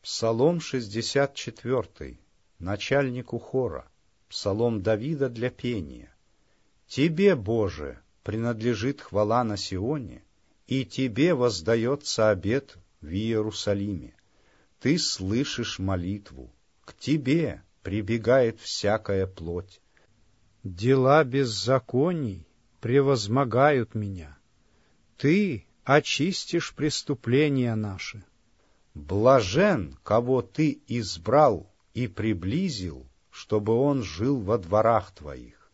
Псалом 64, начальнику хора, псалом Давида для пения. Тебе, Боже, принадлежит хвала на Сионе, и Тебе воздается обет в Иерусалиме. Ты слышишь молитву, к Тебе прибегает всякая плоть. Дела беззаконий превозмогают меня. Ты очистишь преступления наши. Блажен, кого Ты избрал и приблизил, чтобы он жил во дворах Твоих.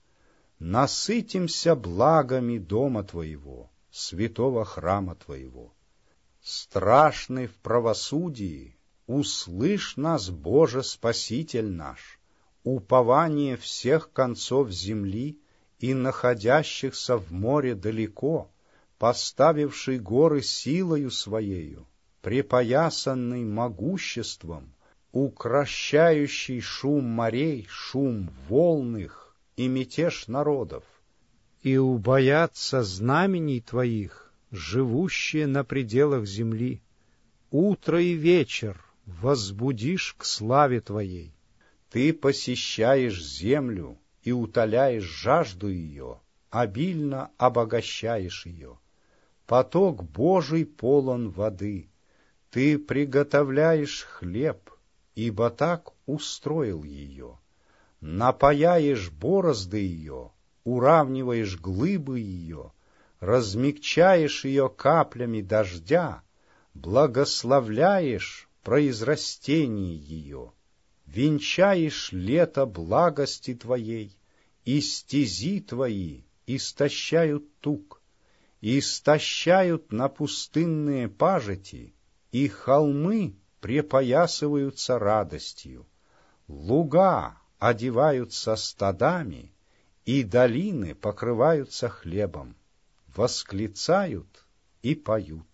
Насытимся благами дома Твоего, святого храма Твоего. Страшный в правосудии, услышь нас, Боже, Спаситель наш, упование всех концов земли и находящихся в море далеко, поставивший горы силою Своею, припоясанный могуществом, укращающий шум морей, шум волн их и мятеж народов. И убоятся знамений Твоих, живущие на пределах земли. Утро и вечер возбудишь к славе Твоей. Ты посещаешь землю и утоляешь жажду ее, обильно обогащаешь ее. Поток Божий полон воды. Ты приготовляешь хлеб, ибо так устроил ее. Напаяешь борозды ее, уравниваешь глыбы ее, размягчаешь ее каплями дождя, благословляешь произрастение ее, венчаешь лето благости Твоей, и стези Твои истощают туг, истощают на пустынные пажити, и холмы препоясываются радостью, луга одеваются стадами, и долины покрываются хлебом, восклицают и поют.